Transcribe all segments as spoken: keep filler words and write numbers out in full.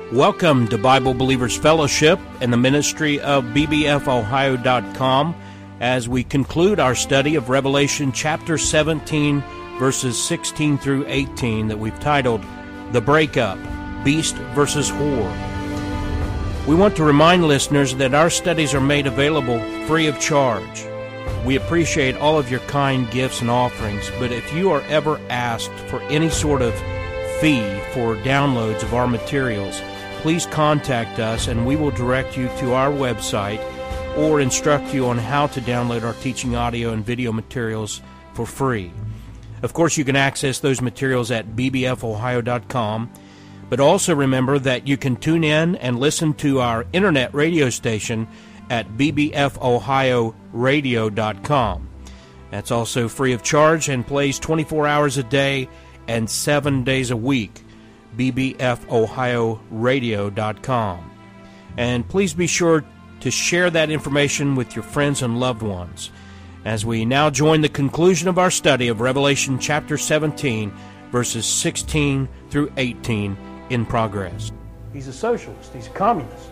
Welcome to Bible Believers Fellowship and the ministry of B B F Ohio dot com as we conclude our study of Revelation chapter seventeen, verses sixteen through eighteen that we've titled The Breakup, Beast versus Whore. We want to remind listeners that our studies are made available free of charge. We appreciate all of your kind gifts and offerings, but if you are ever asked for any sort of fee for downloads of our materials, please contact us and we will direct you to our website or instruct you on how to download our teaching audio and video materials for free. Of course, you can access those materials at B B F Ohio dot com, but also remember that you can tune in and listen to our internet radio station at B B F Ohio radio dot com. That's also free of charge and plays twenty-four hours a day and seven days a week. B B F Ohio radio dot com. And please be sure to share that information with your friends and loved ones as we now join the conclusion of our study of Revelation chapter seventeen, verses sixteen through eighteen in progress. He's a socialist. He's a communist.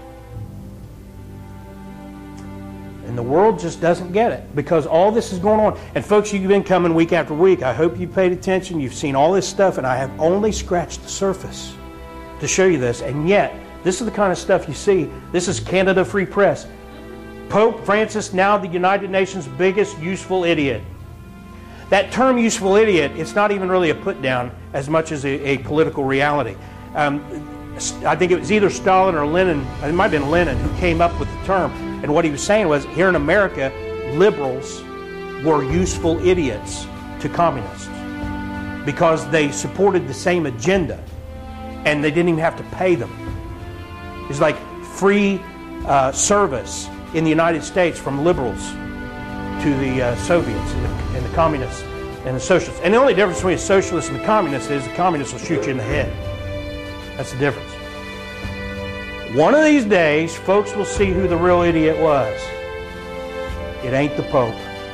And the world just doesn't get it because all this is going on. And folks, you've been coming week after week. I hope you've paid attention. You've seen all this stuff, and I have only scratched the surface to show you this. And yet, this is the kind of stuff you see. This is Canada Free Press. Pope Francis, now the United Nations' biggest useful idiot. That term useful idiot, it's not even really a put down as much as a, a political reality. Um, I think it was either Stalin or Lenin, it might have been Lenin, who came up with the term. And what he was saying was, here in America, liberals were useful idiots to communists because they supported the same agenda and they didn't even have to pay them. It's like free uh, service in the United States from liberals to the uh, Soviets and the, and the communists and the socialists. And the only difference between a socialist and a communist is the communists will shoot you in the head. That's the difference. One of these days, folks will see who the real idiot was. It ain't the Pope.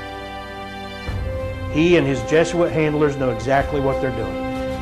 He and his Jesuit handlers know exactly what they're doing.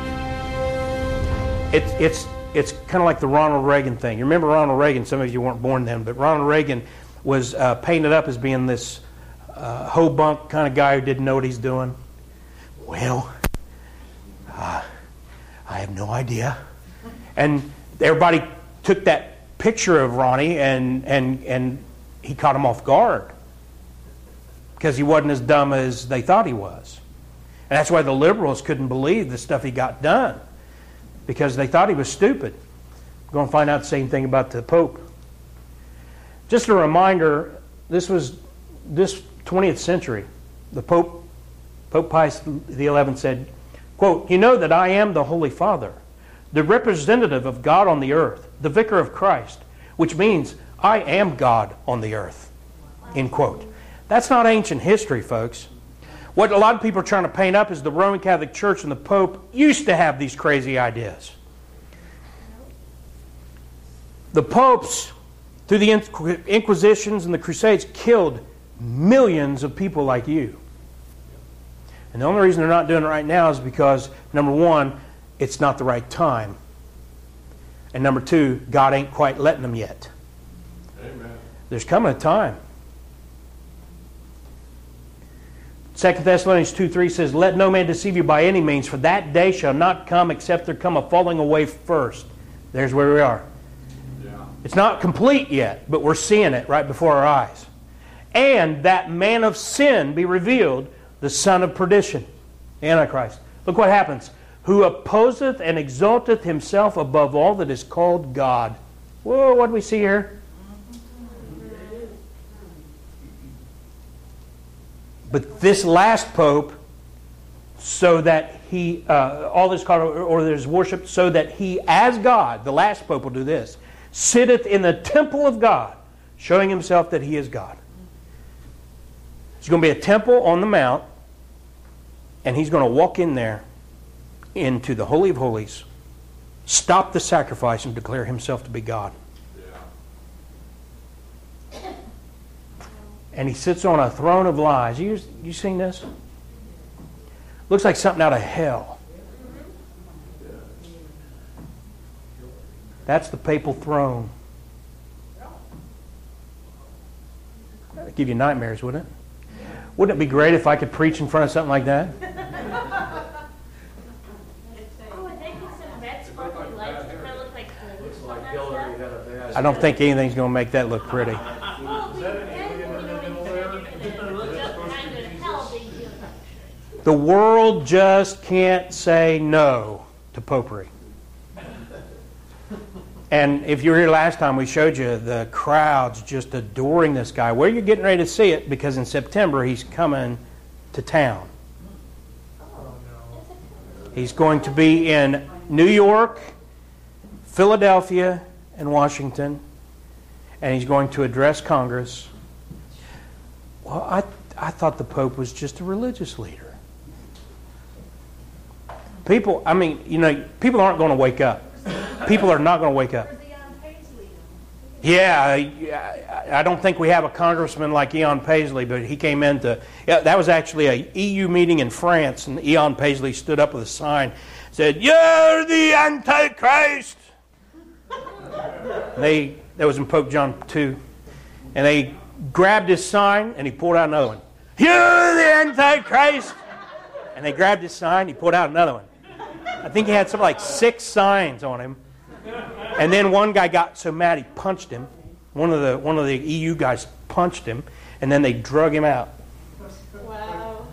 It's it's it's kind of like the Ronald Reagan thing. You remember Ronald Reagan? Some of you weren't born then, but Ronald Reagan was uh, painted up as being this uh, ho-bunk kind of guy who didn't know what he's doing. Well, uh, I have no idea. And everybody took that picture of Ronnie and and and he caught him off guard because he wasn't as dumb as they thought he was. And that's why the liberals couldn't believe the stuff he got done because they thought he was stupid. We're going to find out the same thing about the Pope. Just a reminder, this was this twentieth century. The Pope, Pope Pius the eleventh said, quote, "You know that I am the Holy Father, the representative of God on the earth, the vicar of Christ, which means I am God on the earth." End quote. That's not ancient history, folks. What a lot of people are trying to paint up is the Roman Catholic Church and the Pope used to have these crazy ideas. The popes, through the Inquisitions and the Crusades, killed millions of people like you. And the only reason they're not doing it right now is because, number one, it's not the right time. And number two, God ain't quite letting them yet. Amen. There's coming a time. Second Thessalonians two three says, "Let no man deceive you by any means, for that day shall not come except there come a falling away first." There's where we are. Yeah. It's not complete yet, but we're seeing it right before our eyes. "And that man of sin be revealed, the son of perdition," the Antichrist. Look what happens. "Who opposeth and exalteth himself above all that is called God." Whoa, what do we see here? But this last pope, so that he, uh, all this called, or, or there's worship, so that he, as God, the last pope will do this, sitteth in the temple of God, showing himself that he is God. There's going to be a temple on the mount, and he's going to walk in there into the Holy of Holies, stop the sacrifice, and declare himself to be God. Yeah. And he sits on a throne of lies. You you seen this? Looks like something out of hell. That's the papal throne. That'd give you nightmares, wouldn't it? Wouldn't it be great if I could preach in front of something like that? I don't think anything's going to make that look pretty. The world just can't say no to popery. And if you were here last time, we showed you the crowds just adoring this guy. Well, you're getting ready to see it because in September he's coming to town. He's going to be in New York, Philadelphia, and Washington, and he's going to address Congress. Well, I I thought the Pope was just a religious leader. People, I mean, you know, people aren't going to wake up. People are not going to wake up. Yeah, I, I don't think we have a congressman like Eon Paisley, but he came into, yeah, that was actually a E U meeting in France, and Eon Paisley stood up with a sign, said, "You're the Antichrist." They, that was in Pope John the Second, and they grabbed his sign, and he pulled out another one. "You're the Antichrist." And they grabbed his sign, he pulled out another one. I think he had something like six signs on him. And then one guy got so mad he punched him. One of the one of the E U guys punched him, and then they drug him out. Wow.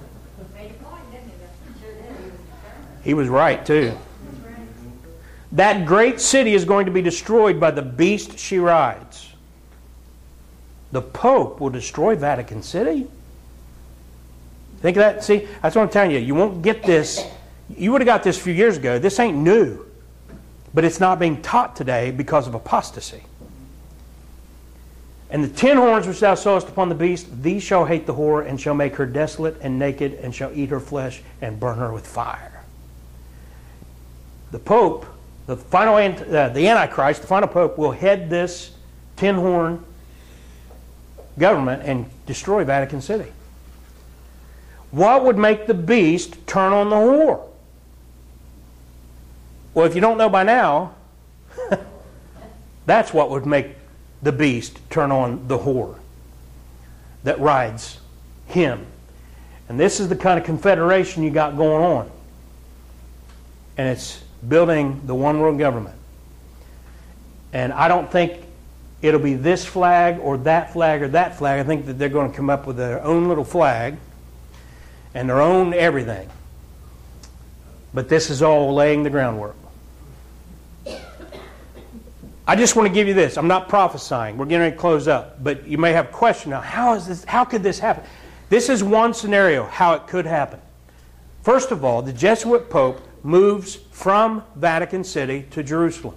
He was right, too. That great city is going to be destroyed by the beast she rides. The Pope will destroy Vatican City. Think of that? See, that's what I'm telling you. You won't get this. You would have got this a few years ago. This ain't new. But it's not being taught today because of apostasy. "And the ten horns which thou sawest upon the beast, these shall hate the whore, and shall make her desolate and naked, and shall eat her flesh, and burn her with fire." The Pope, the final, uh, the Antichrist, the final Pope, will head this ten-horn government and destroy Vatican City. What would make the beast turn on the whore? Well, if you don't know by now, that's what would make the beast turn on the whore that rides him. And this is the kind of confederation you got going on. And it's building the one world government. And I don't think it'll be this flag or that flag or that flag. I think that they're going to come up with their own little flag and their own everything. But this is all laying the groundwork. I just want to give you this. I'm not prophesying. We're getting ready to close up. But you may have a question now. How is this? How could this happen? This is one scenario how it could happen. First of all, the Jesuit Pope moves from Vatican City to Jerusalem.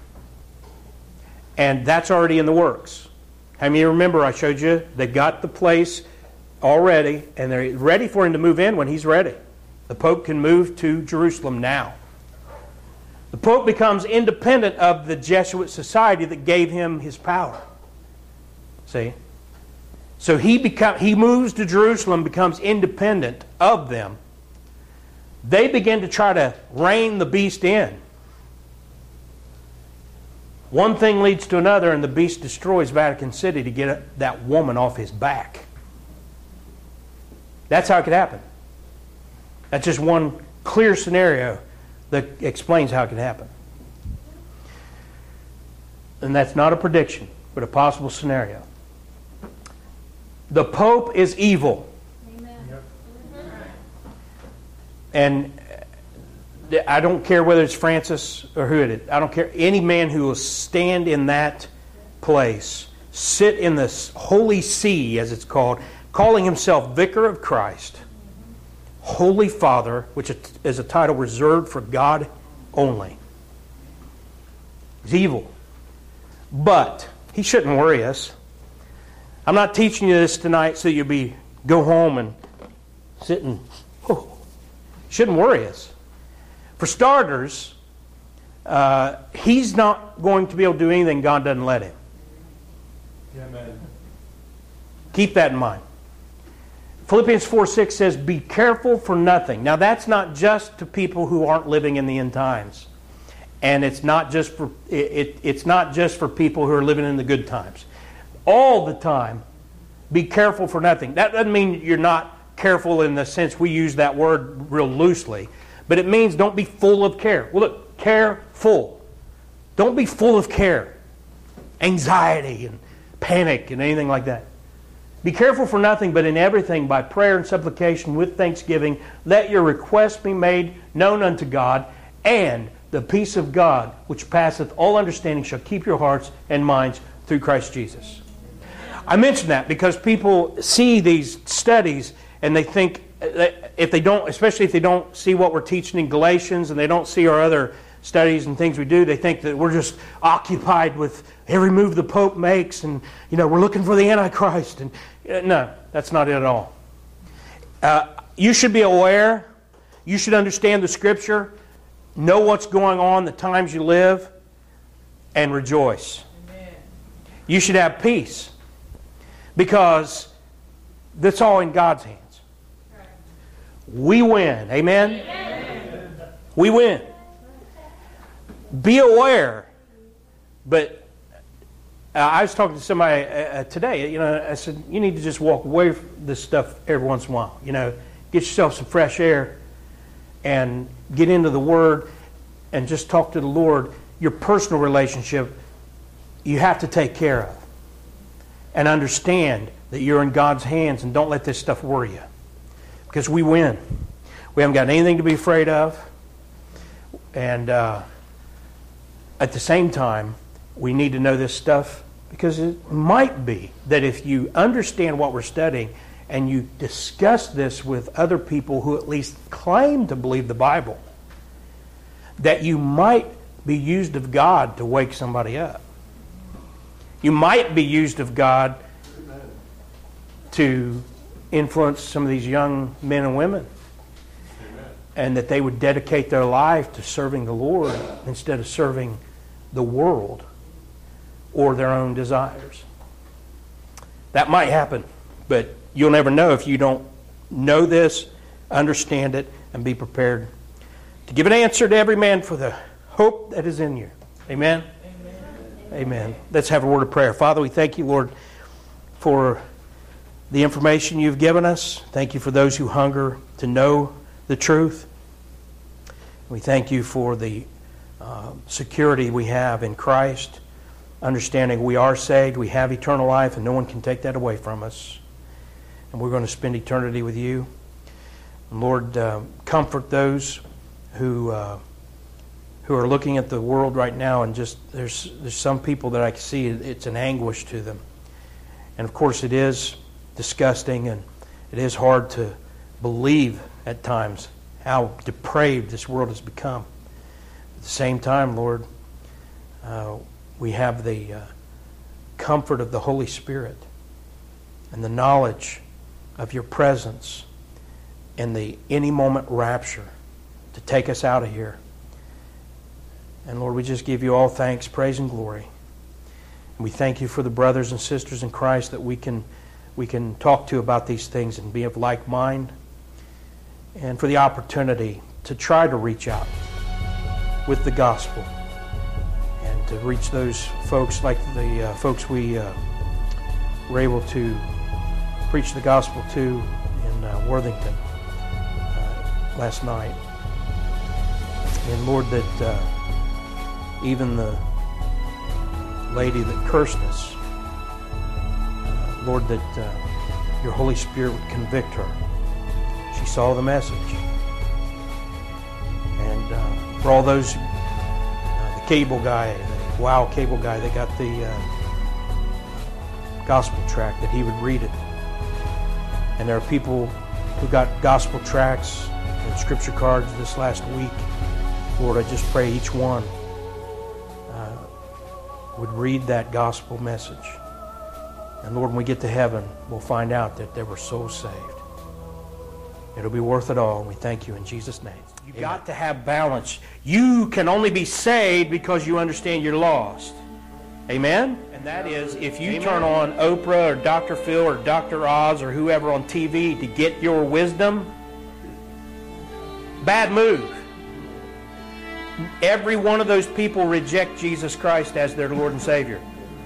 And that's already in the works. How many remember I showed you they got the place already, and they're ready for him to move in when he's ready. The Pope can move to Jerusalem now. The Pope becomes independent of the Jesuit society that gave him his power. See? So he become, he moves to Jerusalem, becomes independent of them. They begin to try to rein the beast in. One thing leads to another, and the beast destroys Vatican City to get that woman off his back. That's how it could happen. That's just one clear scenario that explains how it could happen. And that's not a prediction, but a possible scenario. The Pope is evil. Amen. And I don't care whether it's Francis or who it is. I don't care. Any man who will stand in that place, sit in this Holy See, as it's called, calling himself Vicar of Christ, Holy Father, which is a title reserved for God only. He's evil. But he shouldn't worry us. I'm not teaching you this tonight so you'll be go home and sit and oh, shouldn't worry us. For starters, uh, he's not going to be able to do anything God doesn't let him. Amen. Keep that in mind. Philippians four six says, "Be careful for nothing." Now that's not just to people who aren't living in the end times. And it's not just for it, it, it's not just for people who are living in the good times. All the time, be careful for nothing. That doesn't mean you're not careful in the sense we use that word real loosely, but it means don't be full of care. Well, look, careful. Don't be full of care, anxiety and panic and anything like that. Be careful for nothing, but in everything by prayer and supplication with thanksgiving, let your requests be made known unto God, and the peace of God, which passeth all understanding, shall keep your hearts and minds through Christ Jesus. I mention that because people see these studies and they think, if they don't, especially if they don't see what we're teaching in Galatians and they don't see our other studies and things we do, they think that we're just occupied with every move the Pope makes and, you know, we're looking for the Antichrist. And uh, no, that's not it at all. Uh, you should be aware. You should understand the Scripture. Know what's going on, the times you live, and rejoice. Amen. You should have peace because that's all in God's hands. Right. We win. Amen? Amen? We win. Be aware. But uh, I was talking to somebody uh, today. You know, I said, you need to just walk away from this stuff every once in a while. You know, get yourself some fresh air and get into the Word and just talk to the Lord. Your personal relationship, you have to take care of. And understand that you're in God's hands and don't let this stuff worry you. Because we win. We haven't got anything to be afraid of. And uh, at the same time, we need to know this stuff because it might be that if you understand what we're studying and you discuss this with other people who at least claim to believe the Bible, that you might be used of God to wake somebody up. You might be used of God to influence some of these young men and women. And that they would dedicate their life to serving the Lord instead of serving the world or their own desires. That might happen, but you'll never know if you don't know this, understand it, and be prepared to give an answer to every man for the hope that is in you. Amen? Amen. Amen. Let's have a word of prayer. Father, we thank you, Lord, for the information you've given us. Thank you for those who hunger to know the truth. We thank you for the uh, security we have in Christ, understanding we are saved, we have eternal life, and no one can take that away from us. And we're going to spend eternity with you. And Lord, uh, comfort those who uh, who are looking at the world right now, and just there's there's some people that I can see it's an anguish to them. And of course it is disgusting, and it is hard to believe at times how depraved this world has become. At the same time, Lord, uh, we have the uh, comfort of the Holy Spirit and the knowledge of your presence and the any moment rapture to take us out of here. And Lord, we just give you all thanks, praise, and glory. And we thank you for the brothers and sisters in Christ that we can we can talk to about these things and be of like mind, and for the opportunity to try to reach out with the gospel and to reach those folks like the uh, folks we uh, were able to preach the gospel to in uh, Worthington uh, last night. And Lord, that uh, even the lady that cursed us, uh, Lord, that uh, your Holy Spirit would convict her. She saw the message. And uh, for all those, uh, the cable guy, the WOW cable guy, they got the uh, gospel tract, that he would read it. And there are people who got gospel tracts and scripture cards this last week. Lord, I just pray each one uh, would read that gospel message. And Lord, when we get to heaven, we'll find out that there were souls saved. It'll be worth it all. And we thank you in Jesus' name. You've Amen. Got to have balance. You can only be saved because you understand you're lost. Amen? And that is, if you Amen. Turn on Oprah or Doctor Phil or Doctor Oz or whoever on T V to get your wisdom, bad move. Every one of those people reject Jesus Christ as their Lord and Savior.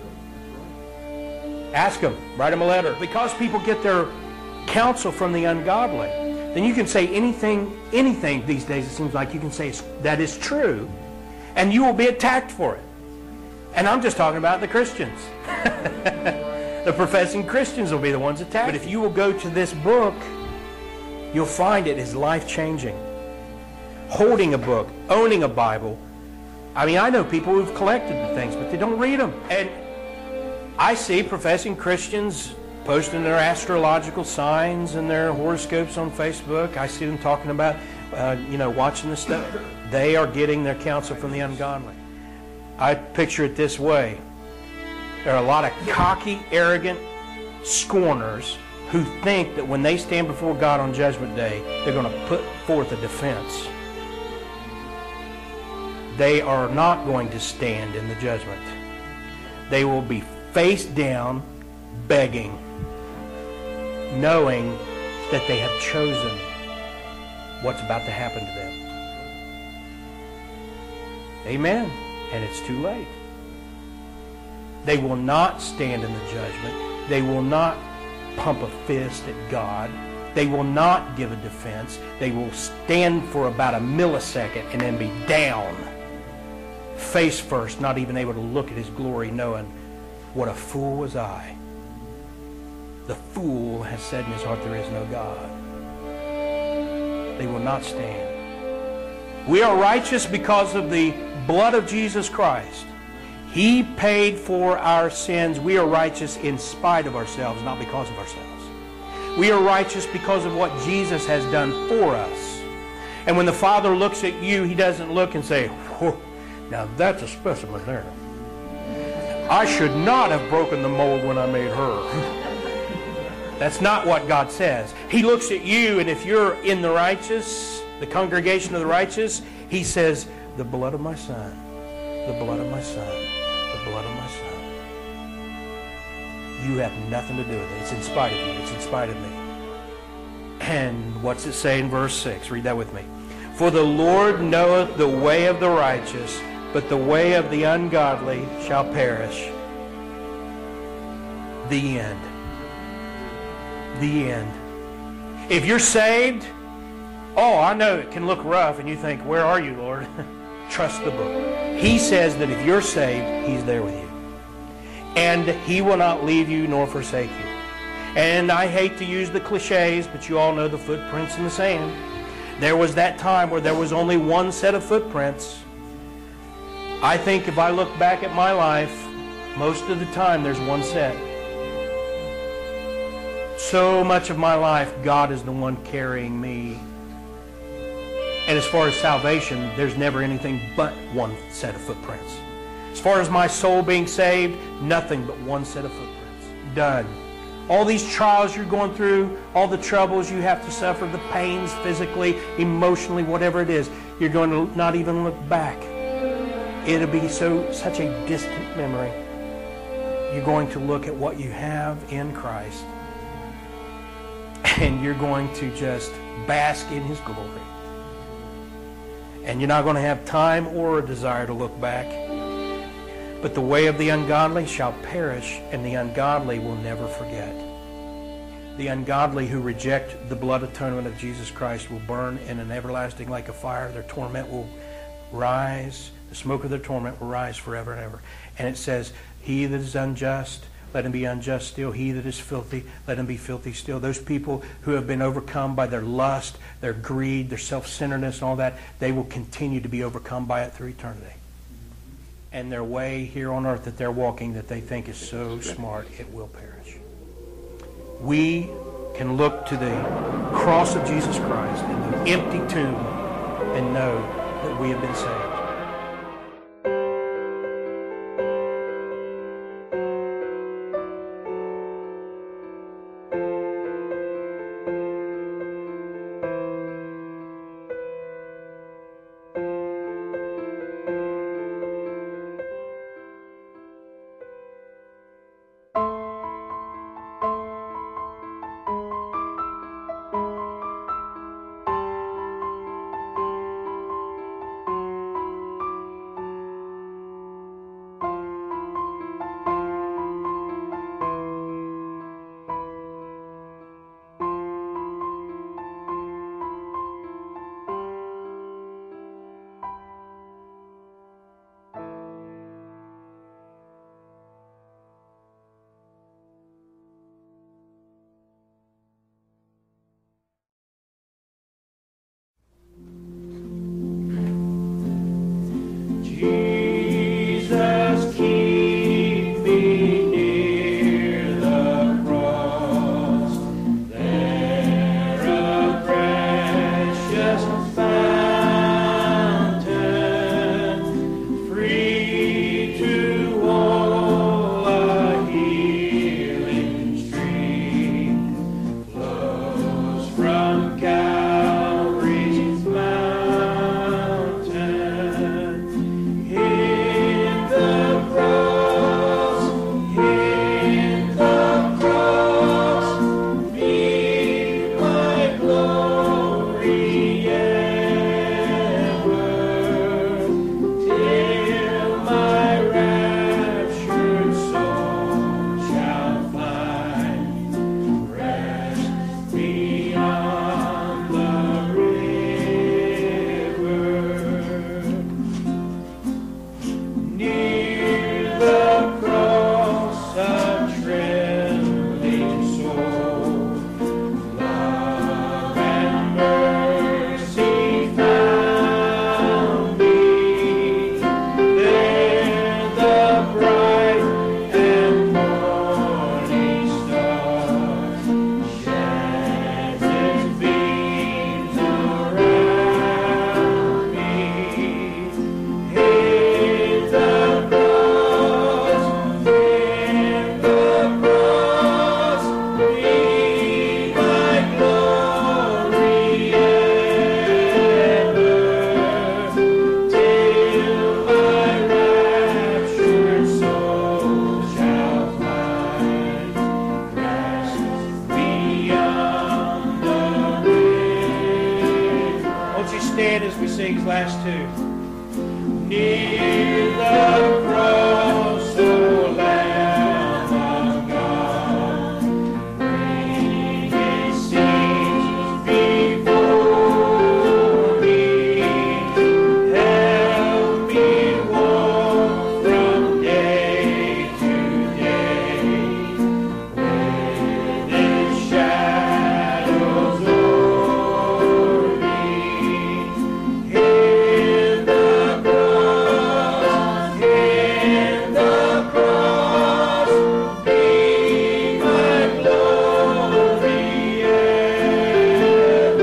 Ask them. Write them a letter. Because people get their counsel from the ungodly, then you can say anything, anything these days, it seems like you can say that is true, and you will be attacked for it. And I'm just talking about the Christians. The professing Christians will be the ones attacked. But if you will go to this book, you'll find it is life-changing. Holding a book, owning a Bible. I mean, I know people who've collected the things, but they don't read them. And I see professing Christians posting their astrological signs and their horoscopes on Facebook. I see them talking about, uh, you know, watching this stuff. They are getting their counsel from the ungodly. I picture it this way. There are a lot of cocky, arrogant scorners who think that when they stand before God on Judgment Day, they're going to put forth a defense. They are not going to stand in the judgment. They will be face down, begging, knowing that they have chosen what's about to happen to them. Amen. And it's too late. They will not stand in the judgment. They will not pump a fist at God. They will not give a defense. They will stand for about a millisecond and then be down, face first, not even able to look at His glory, knowing, what a fool was I. The fool has said in his heart, there is no God. They will not stand. We are righteous because of the blood of Jesus Christ. He paid for our sins. We are righteous in spite of ourselves, not because of ourselves. We are righteous because of what Jesus has done for us. And when the Father looks at you, He doesn't look and say, whoa, now that's a specimen there. I should not have broken the mold when I made her. That's not what God says. He looks at you, and if you're in the righteous, the congregation of the righteous, He says, the blood of my Son, the blood of my Son, the blood of my Son. You have nothing to do with it. It's in spite of you. It's in spite of me. And what's it say in verse six? Read that with me. For the Lord knoweth the way of the righteous, but the way of the ungodly shall perish. The end. The end. If you're saved, oh, I know it can look rough, and you think, where are you, Lord? Trust the book. He says that if you're saved, He's there with you. And He will not leave you nor forsake you. And I hate to use the cliches, but you all know the footprints in the sand. There was that time where there was only one set of footprints. I think if I look back at my life, most of the time there's one set. So much of my life, God is the one carrying me. And as far as salvation, there's never anything but one set of footprints. As far as my soul being saved, nothing but one set of footprints. Done. All these trials you're going through, all the troubles you have to suffer, the pains physically, emotionally, whatever it is, you're going to not even look back. It'll be so such a distant memory. You're going to look at what you have in Christ, and you're going to just bask in His glory. And you're not going to have time or a desire to look back. But the way of the ungodly shall perish, and the ungodly will never forget. The ungodly who reject the blood atonement of Jesus Christ will burn in an everlasting lake of fire. Their torment will rise. The smoke of their torment will rise forever and ever. And it says, he that is unjust, let him be unjust still. He that is filthy, let him be filthy still. Those people who have been overcome by their lust, their greed, their self-centeredness, and all that, they will continue to be overcome by it through eternity. And their way here on earth that they're walking that they think is so smart, it will perish. We can look to the cross of Jesus Christ and the empty tomb and know that we have been saved. Near the cross, O Lamb of God, bring His sins before me. Help me walk from day to day with His shadows o'er me. In the cross, in the cross, be my glory ever,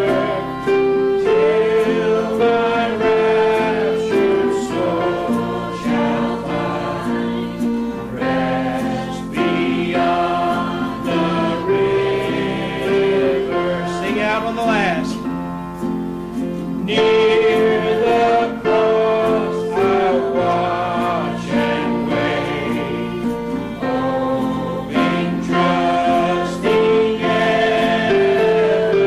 till my raptured soul shall find rest beyond the river. Sing out on the last. Near the cross I watch and wait, hoping, trusting ever,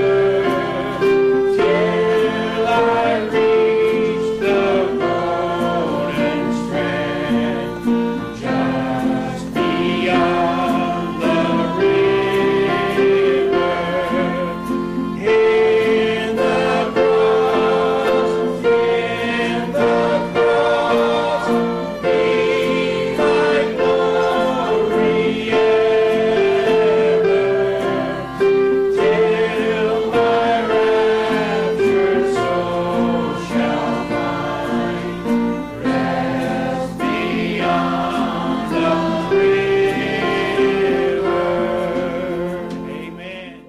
till I reach the golden strand, just beyond the river. In the cross, in the cross, be my glory ever, till my raptured soul shall find rest beyond the river. Amen.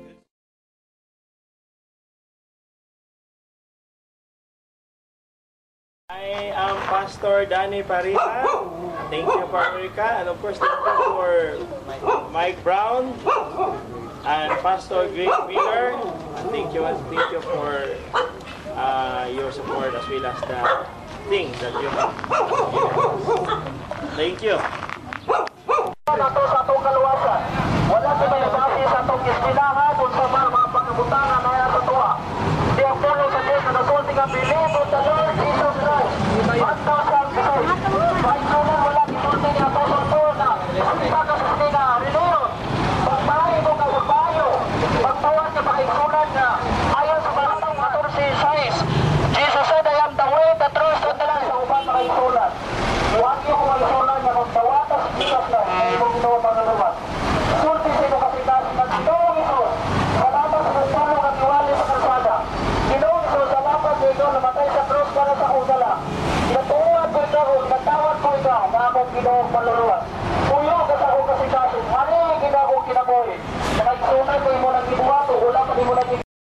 I am Pastor Danny Parita. Thank you for America, and of course thank you for Mike Brown and Pastor Greg Miller. And thank you, thank you for uh, your support as well as the things that you have given us. Thank you. Nato sa atong kaluwasan. Wala sa may base sa atong gisbinahan kung sa mga pagkabutangan na yan sa tuwa. Di ang puno sa Diyos na nasulti ka believe on the Lord Jesus Christ. At sa siyang kasay. Kahit sunan wala kisulti ni Apostol Paul na ang pagkasusti na rinunod. Pagpahay mo ka magpayo. Pagtuwan ka pakisunan na ayon sa Malatang fourteen six. Jesus said, I am the way, the truth, and the life. Sa uban na kaisunan. Huwag niyo kung kaisunan niya kung tawatas Jesus na ay mong ginawa mga luwas. Sulti sa ino kasi kasi nagtawang ito. Salamat sa nagtulong at iwali sa kalsada. Ginoong ito, salamat sa ikaw namatay sa cross para sa kusala. Kinatuungan ko ikaw, kinatawad ko ikaw na akong ginoong paluluwas. Puyo ka sa akong kasi kasi. Ano yung ginagong kinabuhi? Sa nagsunan ko mo nang gibuhato, wala pa di mo nang gibuhato.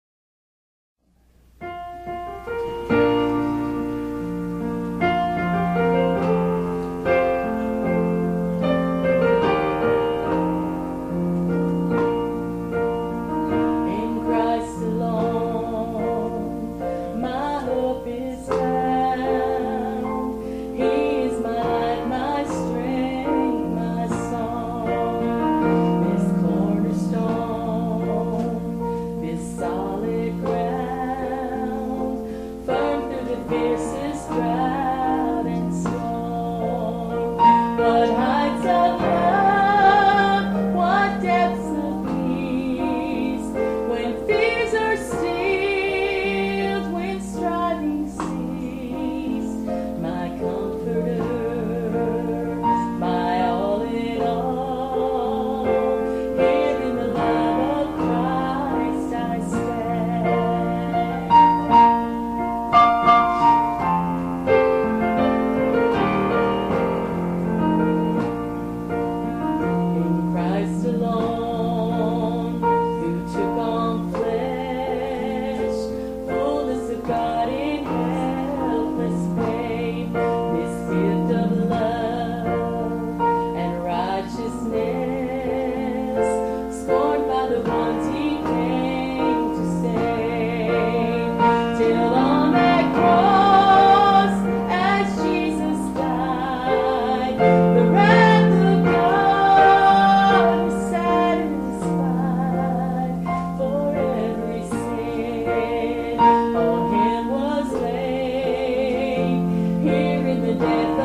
In Christ alone, my hope is found. He is my light, my strength, my song. This cornerstone, this solid ground, firm through the fiercest drought and storm. What heights of love, what depths of peace, when fears are stilled, when striving cease. My comforter, my all in all, here in the love of Christ I stand. death